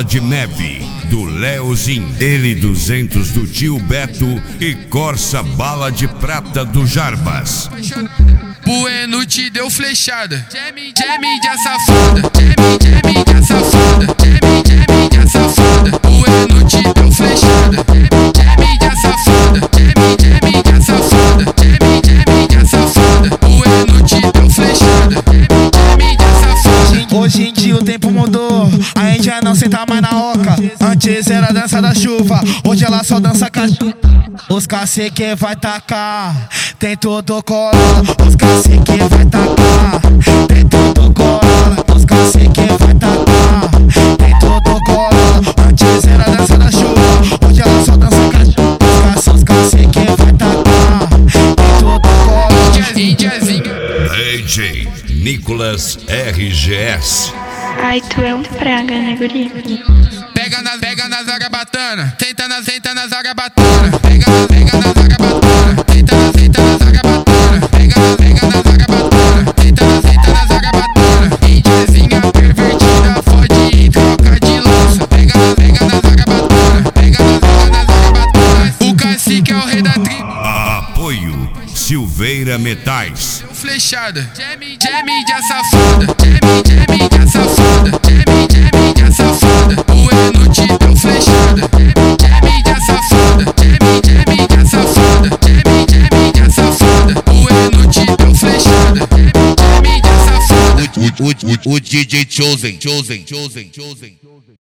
de Neve, do Leozin, L200 do Tio Beto e Corsa Bala de Prata do Jarbas. Bueno te deu flechada, Jamie de safada, Jamie de safada, Jamie de safada. Bueno te deu flechada, Jamie de safada, Jamie de safada, Jamie de safada. Bueno te deu flechada, Jamie de safada. Hoje em dia o tempo mudou, a gente já não senta mais na oca. Antes era a dança da chuva, hoje ela só dança cachorro. Os cacique vai tacar, tem tudo cola. Os cacique vai tacar, tem tudo cola. Os cacique vai tacar, tem tudo cola. Antes era a dança da chuva, hoje ela só dança cachorro. Os cacique vai tacar, tem tudo cola. Indiazinho. DJ Nicolas RGS. Ai, tu é um praga, né, guri? Pega na zaga batana, senta na zaga batana. Pega na zaga batana, senta na zaga batana. Pega na zaga batana, senta na zaga batana. Indiazinha pervertida, fode e troca de lança. Pega na zaga batana, pega na zaga batana. O cacique é o rei da tribo. Apoio Silveira Metais. Flechada, Jamie de safada, Jamie de safada, Jamie de safada. Bueno te deu flechada, Jamie de safada, Jamie de safada, Jamie de safada. Bueno te deu flechada, Jamie de safada. O DJ Chosen.